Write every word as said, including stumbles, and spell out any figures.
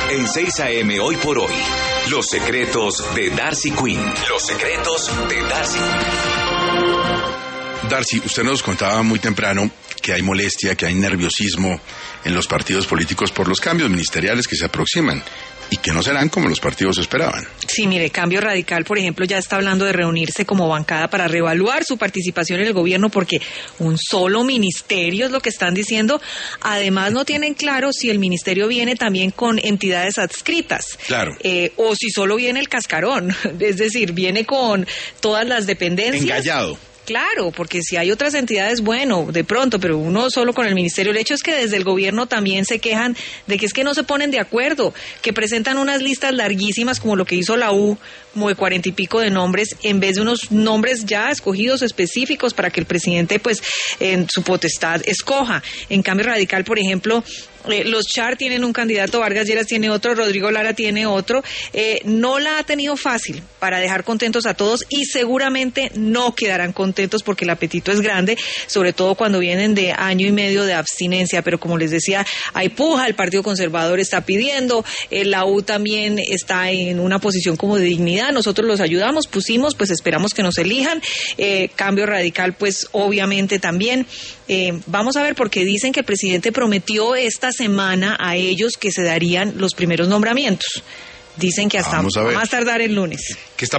En seis a eme Hoy por Hoy, los secretos de Darcy Quinn. Los secretos de Darcy Quinn. Darcy, usted nos contaba muy temprano que hay molestia, que hay nerviosismo en los partidos políticos por los cambios ministeriales que se aproximan y que no serán como los partidos esperaban. Sí, mire, Cambio Radical, por ejemplo, ya está hablando de reunirse como bancada para reevaluar su participación en el gobierno porque un solo ministerio es lo que están diciendo. Además, no tienen claro si el ministerio viene también con entidades adscritas. Claro. Eh, o si solo viene el cascarón, es decir, viene con todas las dependencias. Engallado. Claro, porque si hay otras entidades, bueno, de pronto, pero uno solo con el ministerio. El hecho es que desde el gobierno también se quejan de que es que no se ponen de acuerdo, que presentan unas listas larguísimas como lo que hizo la U, como de cuarenta y pico de nombres, en vez de unos nombres ya escogidos específicos para que el presidente, pues, en su potestad escoja. En Cambio Radical, por ejemplo, Eh, los Char tienen un candidato, Vargas Lleras tiene otro, Rodrigo Lara tiene otro. Eh, no la ha tenido fácil para dejar contentos a todos y seguramente no quedarán contentos porque el apetito es grande, sobre todo cuando vienen de año y medio de abstinencia. Pero como les decía, hay puja, el Partido Conservador está pidiendo, eh, la U también está en una posición como de dignidad. Nosotros los ayudamos, pusimos, pues esperamos que nos elijan. Eh, Cambio Radical, pues obviamente también. Eh, vamos a ver, porque dicen que el presidente prometió esta semana a ellos que se darían los primeros nombramientos. Dicen que hasta Vamos a ver. más tardar el lunes. ¿Qué está